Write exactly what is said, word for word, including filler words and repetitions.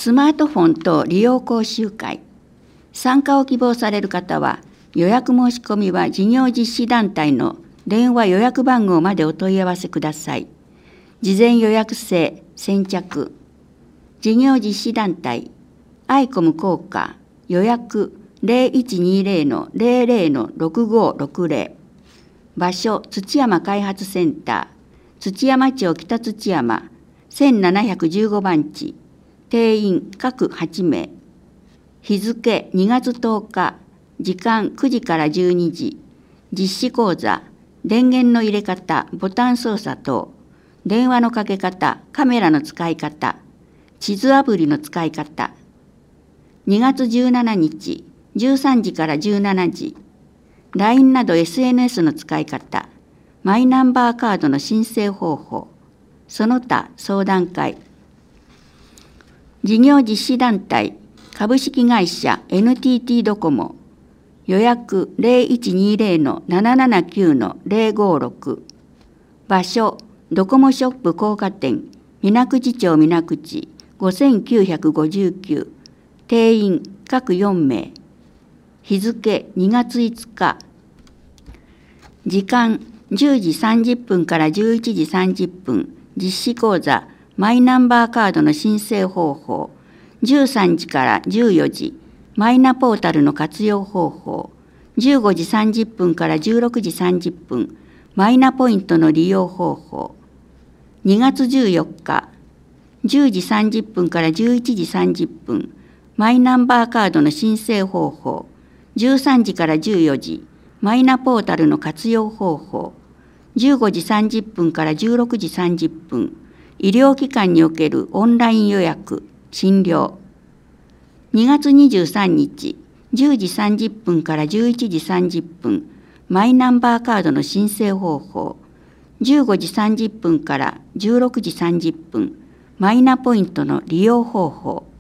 スマートフォン等利用講習会。参加を希望される方は、予約申し込みは事業実施団体の電話予約番号までお問い合わせください。事前予約制先着。事業実施団体、アイコム効果、予約ゼロいちにゼロのゼロゼロのろくごろくゼロ。場所、土山開発センター、土山町北土山、せんななひゃくじゅうごばんち、定員各はちめい。日付にがつとおか、時間くじからじゅうにじ、実施講座、電源の入れ方、ボタン操作等、電話のかけ方、カメラの使い方、地図アプリの使い方。にがつじゅうしちにち、じゅうさんじからじゅうしちじ、ライン など エスエヌエス の使い方、マイナンバーカードの申請方法、その他相談会。事業実施団体、株式会社 エヌティーティー ドコモ、予約ゼロいちにゼロのななななきゅうのゼロごろく。場所、ドコモショップ高架店、水口町水口ごせんきゅうひゃくごじゅうきゅう。定員各よんめい。日付にがついつか。時間じゅうじさんじゅっぷんからじゅういちじさんじゅっぷん。実施講座、マイナンバーカードの申請方法。じゅうさんじからじゅうよじ、マイナポータルの活用方法。じゅうごじさんじゅっぷんからじゅうろくじさんじゅっぷん、マイナポイントの利用方法。にがつじゅうよっか、じゅうじさんじゅっぷんからじゅういちじさんじゅっぷん、マイナンバーカードの申請方法。じゅうさんじからじゅうよじ、マイナポータルの活用方法。じゅうごじさんじゅっぷんからじゅうろくじさんじゅっぷん、医療機関におけるオンライン予約、診療。にがつにじゅうさんにち、じゅうじさんじゅっぷんからじゅういちじさんじゅっぷん、マイナンバーカードの申請方法。じゅうごじさんじゅっぷんからじゅうろくじさんじゅっぷん、マイナポイントの利用方法。